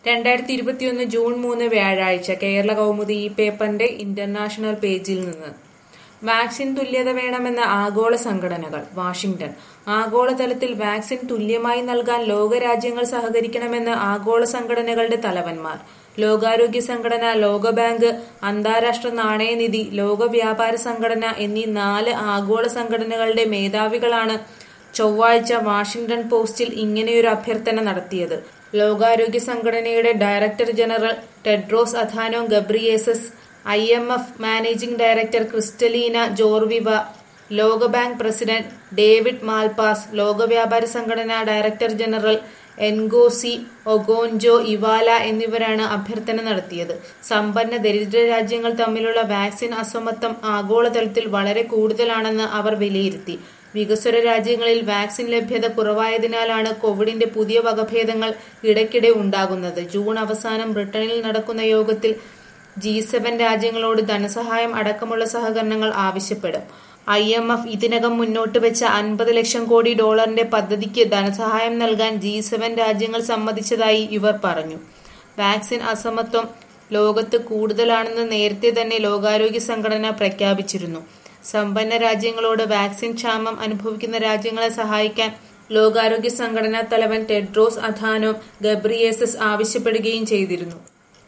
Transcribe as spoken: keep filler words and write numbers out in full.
രണ്ടായിരത്തി ഇരുപത്തിയൊന്ന് ജൂൺ മൂന്ന് വ്യാഴാഴ്ച കേരള കൗമുദി ഈ പേപ്പറിന്റെ ഇന്റർനാഷണൽ പേജിൽ നിന്ന് വാക്സിൻ തുല്യത വേണമെന്ന ആഗോള സംഘടനകൾ. വാഷിംഗ്ടൺ. ആഗോളതലത്തിൽ വാക്സിൻ തുല്യമായി നൽകാൻ ലോകരാജ്യങ്ങൾ സഹകരിക്കണമെന്ന് ആഗോള സംഘടനകളുടെ തലവന്മാർ. ലോകാരോഗ്യ സംഘടന, ലോകബാങ്ക്, അന്താരാഷ്ട്ര നാണയനിധി, ലോക വ്യാപാര സംഘടന എന്നീ നാല് ആഗോള സംഘടനകളുടെ മേധാവികളാണ് ചൊവ്വാഴ്ച വാഷിംഗ്ടൺ പോസ്റ്റിൽ ഇങ്ങനെയൊരു അഭ്യർത്ഥന നടത്തിയത്. ലോകാരോഗ്യ സംഘടനയുടെ director general Tedros Adhanom Ghebreyesus, I M F managing director Kristalina Georgieva, ലോകബാങ്ക് പ്രസിഡന്റ് ഡേവിഡ് മാൽപാസ്, ലോകവ്യാപാര സംഘടന director general Ngozi Okonjo Iweala എന്നിവരാണ് അഭ്യർത്ഥന നടത്തിയത്. സമ്പന്ന ദരിദ്ര രാജ്യങ്ങൾ തമ്മിലുള്ള വാക്സിൻ അസമത്വം ആഗോളതലത്തിൽ വളരെ കൂടുതലാണെന്ന് അവർ വിലയിരുത്തി. വികസ്വര രാജ്യങ്ങളിൽ വാക്സിൻ ലഭ്യത കുറവായതിനാലാണ് കോവിഡിന്റെ പുതിയ വകഭേദങ്ങൾ ഇടയ്ക്കിടെ ഉണ്ടാകുന്നത്. ജൂൺ അവസാനം ബ്രിട്ടനിൽ നടക്കുന്ന യോഗത്തിൽ ജി സെവൻ രാജ്യങ്ങളോട് ധനസഹായം അടക്കമുള്ള സഹകരണങ്ങൾ ആവശ്യപ്പെടും. ഐ എം എഫ് ഇതിനകം മുന്നോട്ട് വെച്ച അൻപത് ലക്ഷം കോടി ഡോളറിന്റെ പദ്ധതിക്ക് ധനസഹായം നൽകാൻ ജി സെവൻ രാജ്യങ്ങൾ സമ്മതിച്ചതായി ഇവർ പറഞ്ഞു. വാക്സിൻ അസമത്വം ലോകത്ത് കൂടുതലാണെന്ന് നേരത്തെ തന്നെ ലോകാരോഗ്യ സംഘടന പ്രഖ്യാപിച്ചിരുന്നു. സമ്പന്ന രാജ്യങ്ങളോട് വാക്സിൻ ക്ഷാമം അനുഭവിക്കുന്ന രാജ്യങ്ങളെ സഹായിക്കാൻ ലോകാരോഗ്യ സംഘടനാ തലവൻ ടെഡ്രോസ് അഥാനോം ഗബ്രിയേസസ് ആവശ്യപ്പെടുകയും ചെയ്തിരുന്നു.